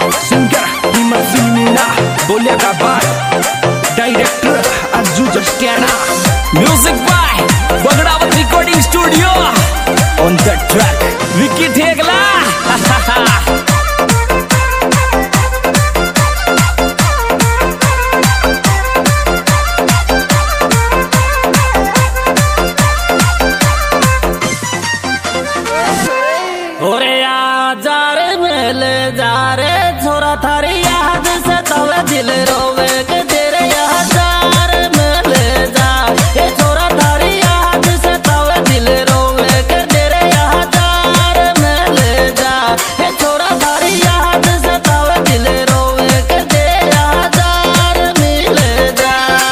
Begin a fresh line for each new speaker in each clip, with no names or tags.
Singer Himsina Boliya का by director Ajju Jastiyana
music by Bagdawat recording studio
on the track
Vicky Thegla ओरे जा रे मेले जा रे छोरा थारी याद से तवे दिल रोवे के तेरे हजार मेले जा ये छोरा थारी याद से तवे दिल रोवे के तेरे हजार मेले जा ये छोरा थारी याद से तवे दिल रोवे के तेरे हजार मिले जा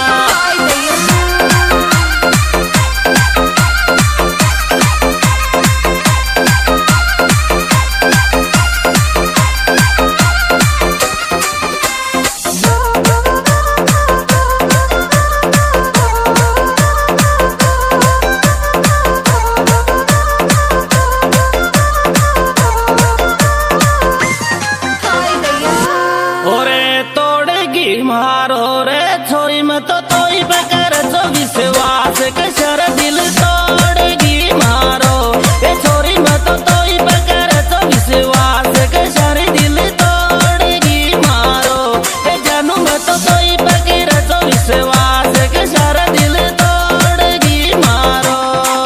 ओरे तोड़ेगी मारो रे छोरी में तो तोई पे कर जो विश्वास के शर दिल तोड़ेगी मारो ये छोरी में तो तोई पे कर जो विश्वास के शर दिल तोड़ेगी मारो ये जानू में तो तोई पे कर जो विश्वास के शर दिल तोड़ेगी मारो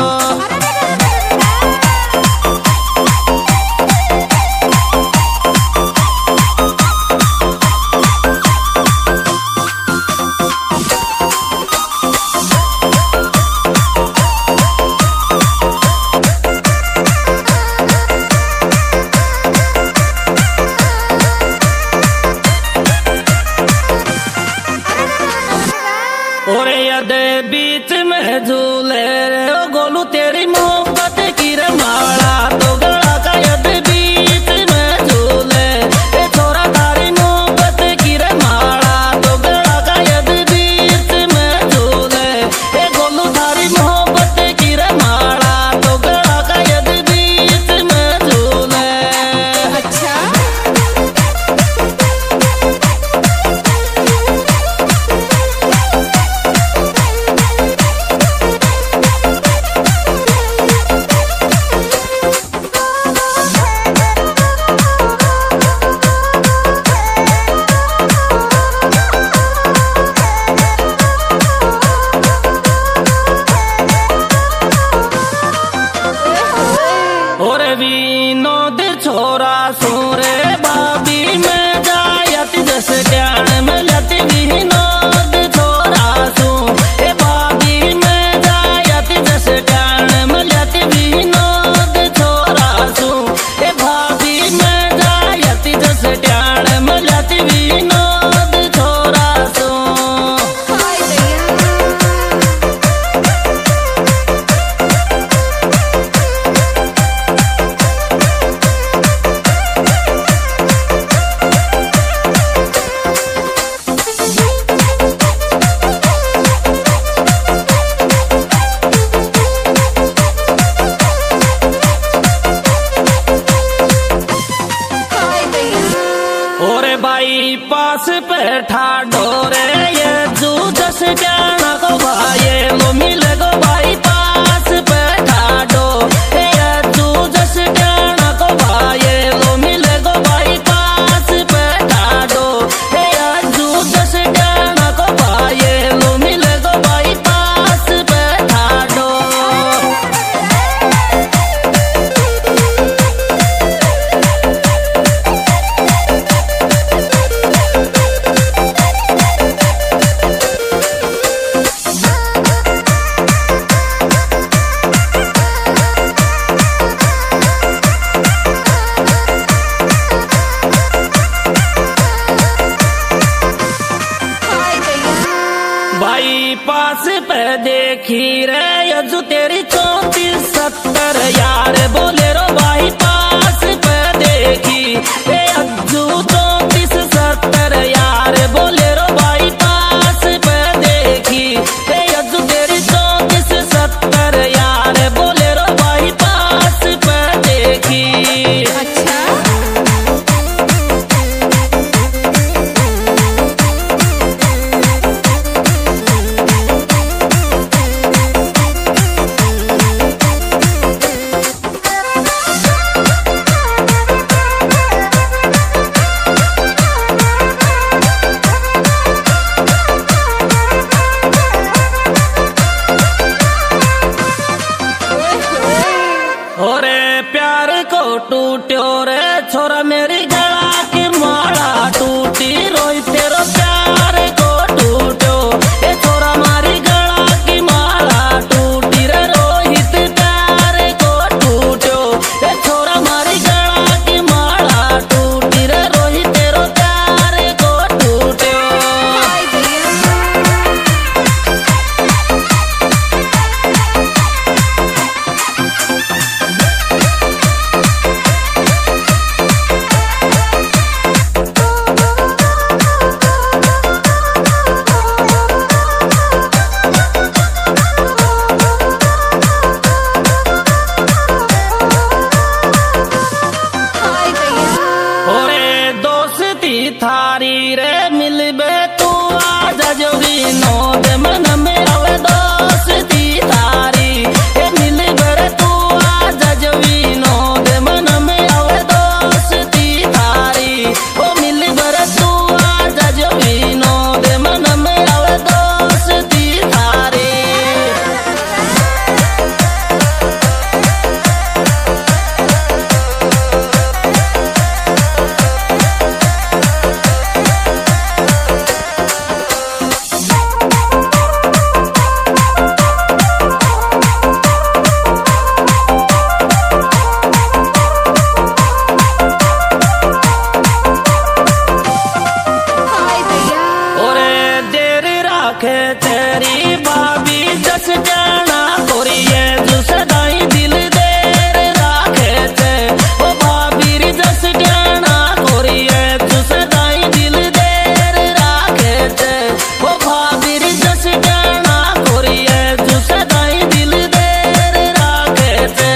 और यदे बीच में झूले रे ओ गोलू तेरी मोहब्बत की रे माला तो गला का यदे बीच में झूले ए छोरा तारी मोहब्बत की रे माला तो गला का यदे बीच में झूले ए गोलू तारी मोहब्बत की रे माला तो गला का यदे बीच में झूले
अच्छा
और विनोद छोरा सूरे बाबी में जायत जस ज्ञान में लती विनोद छोरा सू ए बाबी में जायत जस ज्ञान में लती विनोद छोरा सू ए भाभी में जायत जस ज्ञान में लती विनोद छोरा सू
हाय दैया हाय दैया
ओरे बाई पास पे ठाडो रे ये जू जस जाना को भाई लो मिले गो बाई पास पे ठाडो ये जू जस जाना को भाई लो मिले गो बाई पास पे ठाडो ये जू जस जाना को भाई लो मिले गो बाई पास पे ठाडो
हाय दैया
भाई पास पे देखी रे यजु तेरी 34-70 यार बोले रो भाई पास पे देखी ए अज्जू 34-70 यार बोले रो भाई पास पे देखी ए यजु तेरी 34-70 यार बोले रो भाई पास पे देखी
अच्छा
छोरा मेरी गला की माला टूटी रोई तेरो प्यार को टूटो ए छोरा मारी गला की माला टूटी रे रोहित प्यार को टूटो ए छोरा मारी गला की माला टूटी रे रोहित तेरो प्यार को टूटो।
हाय भैया हाय भैया
ओरे दोस्ती थारी रे मिलबे तू आज जो विनोद मन में आवे दोस्ती थारी ए मिलबे रे तू आज जो विनोद मन में आवे दोस्ती थारी ओ मिलबे रे तू आज जो विनोद मन में आवे दोस्ती थारी।
हाय भैया
ओरे देर राखे तेरी भाभी जस जाना कोरिए जुस दाई दिल देर राखे थे ओ भाभी री जस जाना कोरिए जुस दाई दिल देर राखे थे ओ भाभी री जस जाना कोरिए जुस दाई दिल देर राखे थे।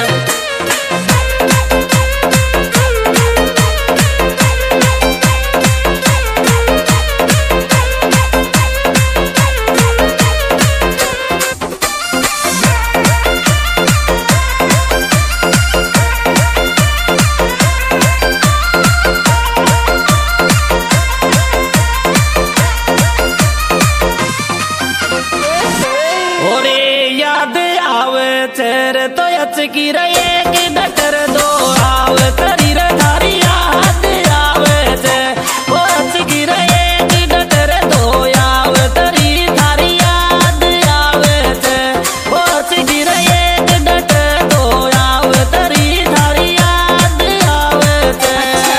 ओरे याद आवे तेरे तो अचकी रे एक डटर दो आवे तेरी रे थारी याद आवे ते ओ अचकी रे एक डटर दो आवे तेरी थारी याद आवे ते ओ अचकी रे एक डटर दो आवे तेरी थारी याद आवे ते।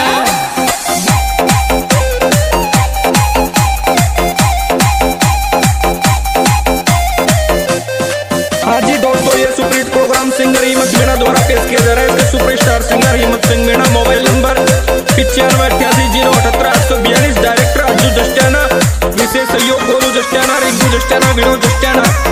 हाँ जी दोस्तों, ये सुपरहिट प्रोग्राम सिंगर हिम्मत मीणा द्वारा पेश किया जा रहा है। इसके superstar singer Himmat Singh Meena. Mobile number 9588084242। Director Ajju Jastiyana. विशेष सहयोग गोलू जस्टियाना, रिंकू जस्टियाना, विनोद जस्टियाना।